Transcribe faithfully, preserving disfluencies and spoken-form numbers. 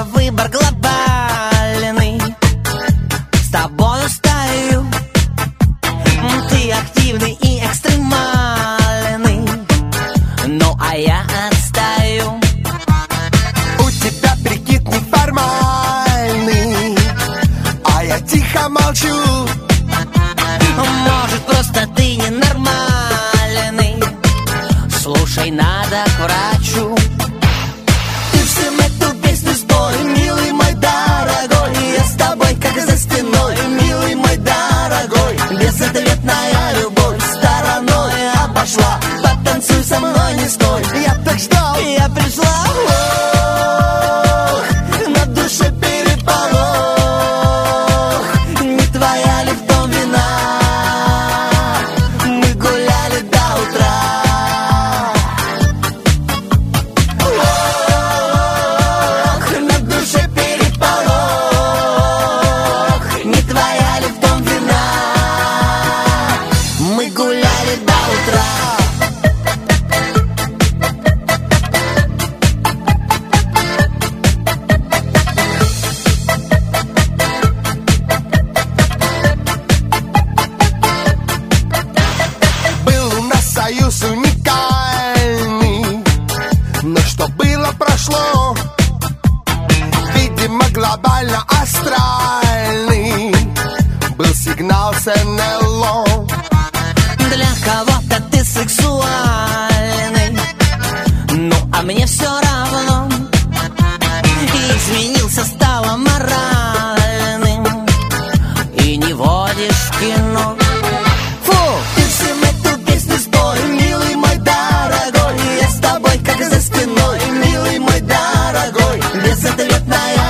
это выбор глобальный. С тобою стою, ты активный и экстремальный, ну а я отстаю. У тебя прикид неформальный, а я тихо молчу. Может, просто ты ненормальный, слушай, надо к врачу. Ты всем эту песню спой, милый мой дорогой. Я с тобой как за стеной, милый мой дорогой. Безответная любовь стороной обошла. Потанцуй со мной, не стой. Я так ждал, Я пришла, ох, на душе переполох. не твоя ли в том вина? Мы гуляли до утра. Ох, на душе переполох. Не твоя ли в том вина? Мы гуляли до утра. Был у нас союз уникальный, но что было, прошло. Видимо, глобально астральный был сигнал с эн эл о. Для кого-то ты сексуальный, ну а мне все равно. Изменился, стало моральным, и не водишь в кино. Фу! Ты всем эту песню спой, милый мой дорогой. Я с тобой как за стеной, милый мой дорогой. Безответная